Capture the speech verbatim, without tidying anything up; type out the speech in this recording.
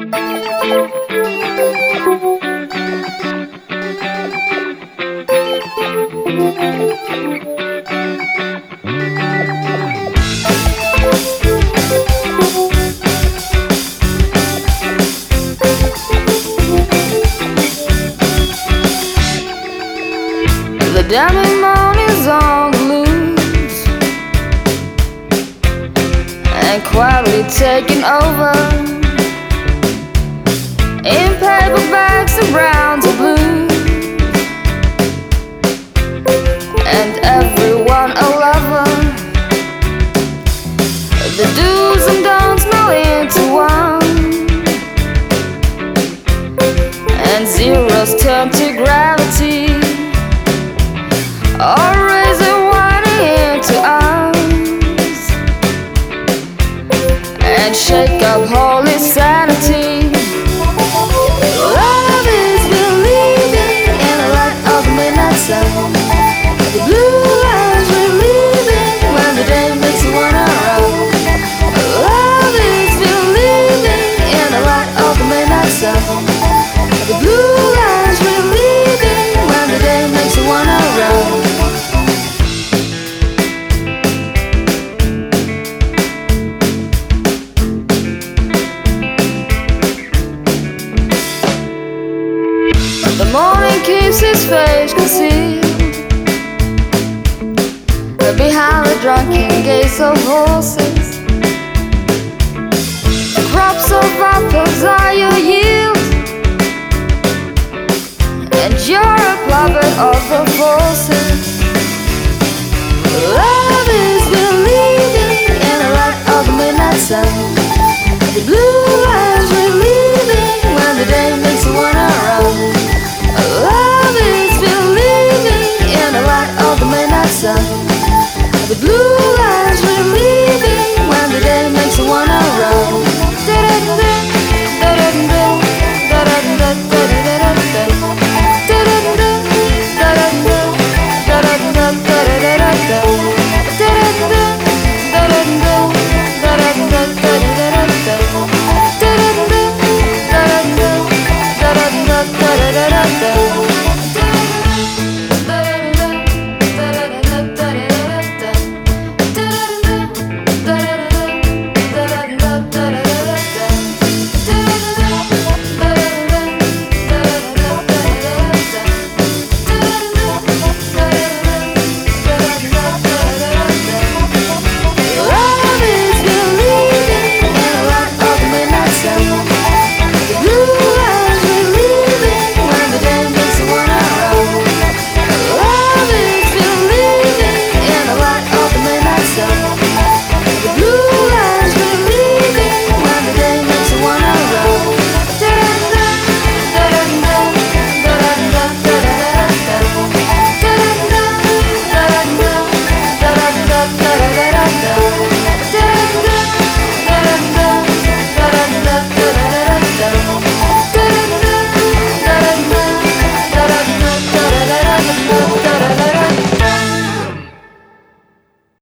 The diamond morning's on the loose and quietly taking over in paperbacks and browns and blues, and everyone a lover. The do's and don'ts melt into one, and zeros turn to gravity. All raising winding into arms and shake up holy sanity. Love is believing in the light of the midnight sun. The blue eyes relieving when the day makes you wanna run. Love is believing in the light of the midnight sun. The blue eyes relieving when the day makes you wanna run. The morning keeps his face concealed behind the drunken gaze of horses.